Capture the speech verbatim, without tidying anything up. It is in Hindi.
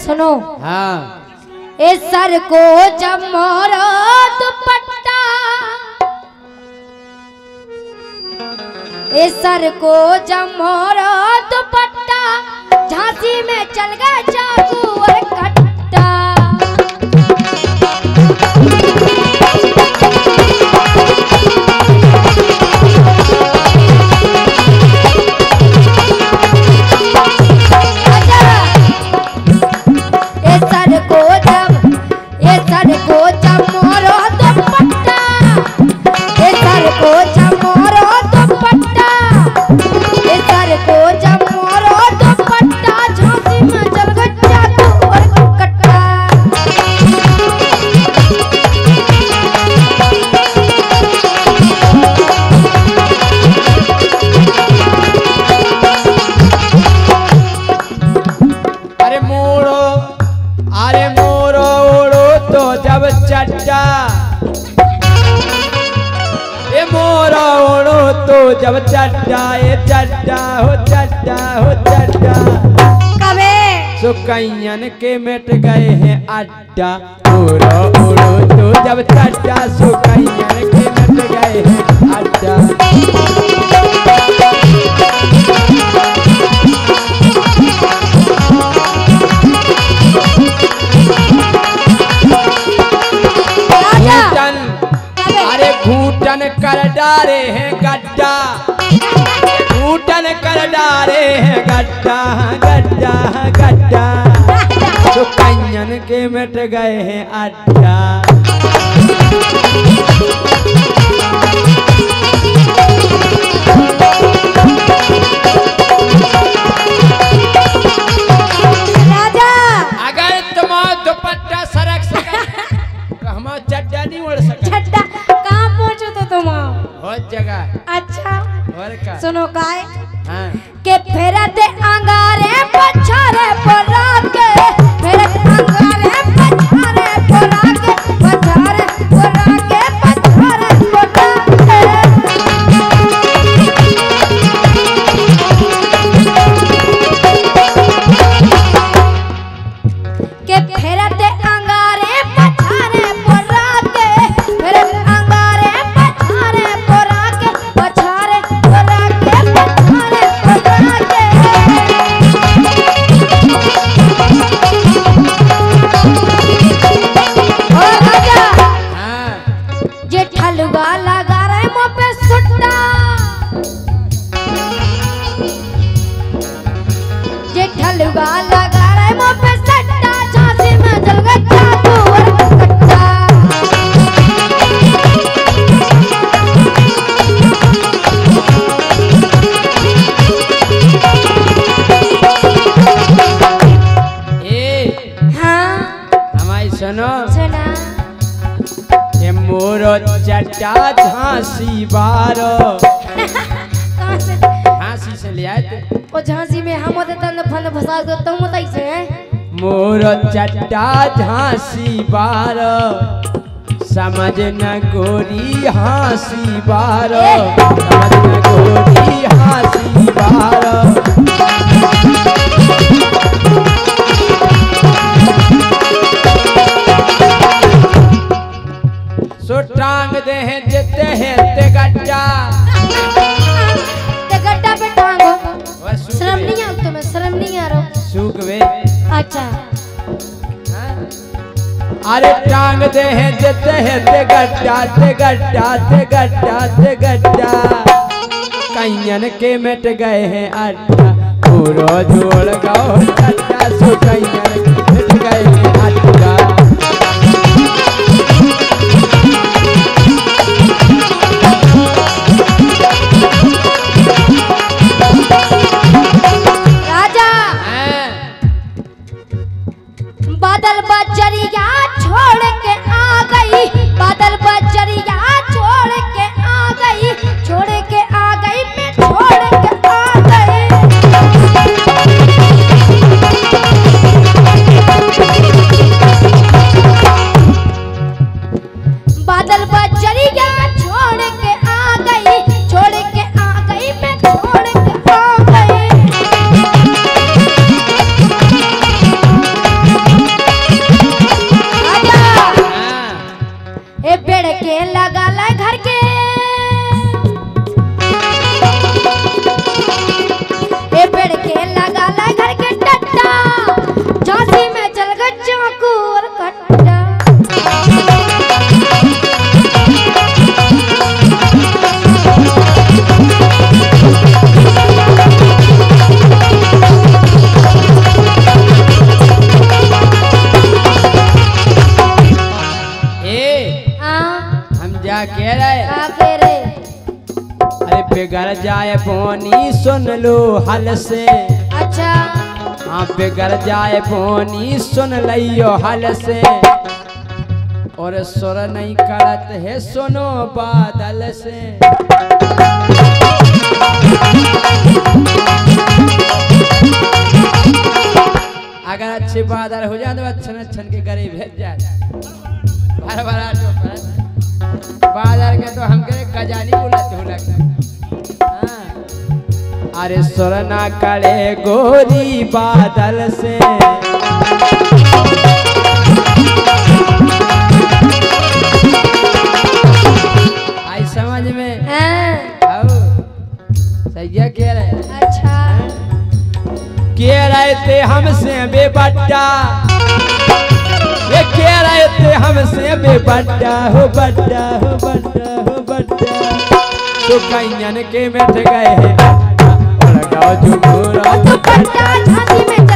सुनो हाँ इस सर को जब मोरो दुपट्टा, इस सर को जब मोरो दुपट्टा, झांसी में चल गए चाकू और कट्टा। जब चड्डा ये चड्डा हो चड्डा हो चड्डा कबे सुकैयन के मिट गए हैं अड्डा। उड़ो उड़ो तो जब चड्डा सुकैयन के मिट गए हैं अड्डा। अरे घूटन कर डारे हैं गड्ढा, घूटन कर डारे हैं गड्ढा गड्ढा गड्ढा, तो कैयन के मिट गए हैं अड्डा। राजा अगर तुम्हारा दुपट्टा सरक सके तो हम चड्डा नहीं उड़ सके। चड्डा कहाँ पहुँचो तो तुम? बहुत जगह। अच्छा और का सुनो काय हाँ के फेरते अंगारे पछारे परा के, फेरते अंगारे पछारे परा के, पछारे परा के, पछारे परा के, के फेरते अंगारे पछारे परा के, फेरते अंगारे पछारे परा के, पछारे परा के, पछारे परा के। ओ राजा हाँ जे ठलुआ लगा रहे मुँह पे सुट्टा, जे ठलुआ लगा रहे मुँह पे सट्टा, झांसी में जल गए चाकू और कट्टा। ए हाँ हमारी सुनो सुना ये मोरो चड्डा झांसी बारो। कहाँ से? झांसी से ले आए थे। ओ झांसी में हम होते तन फन फसा दो तुम होता इसे हैं। मोरो चड्डा झांसी बारो, समझ न गोरी हांसी बारो, समझ न गोरी हांसी बारो। सो टांग दे हैं जिते हैं ते गड्ढा, ते गड्ढा पे टांगो। वह सूख शर्म गए। नहीं आ तुम्हें? शर्म नहीं आ रहा? सूख वे अच्छा अरे टांग दे हैं जिते हैं ते गड्ढा ते गड्ढा ते गड्ढा ते गड्ढा, कैयन के मिट गए हैं अड्डा। पूरो जोड़ गाओ चड्डा सो कैयन के मिट गए हैं अड्डा। राजा हैं? बादल बजरिया छोड़ के आ गई, बादल बजरिया छोड़ के आ गई, छोड़ के आ गई, मैं छोड़ के आ गई। बादल बजरिया छोड़ के आ गई, छोड़ के आ गई, मैं छोड़ के आ गई। कह रहे? का कह रहे? अरे बिगड़ जाए बोनी सुन लो हल से, अच्छा हाँ बिगड़ जाए बोनी सुन लियो हल से, और सुर नहीं करत है सुनो बादल से। अगर अच्छे बादल हो जाए तो अच्छन अच्छन के गरीब भेज जाए भर भरा जो बादल के तो हम करे खजानी बुलाते हो लगता। हाँ। अरे सुर ना करे गोरी बादल से, आई समझ में? हाँ। आओ सही है कह रहे? अच्छा कह रहे थे हमसे बेबट्टा, ये कह रहे थे हमसे बेबट्टा हो बट्टा हो बट्टा हो बट्टा, तो कैयन के बैठ गए हैं और गाओ झुमूरा दुपट्टा छाती में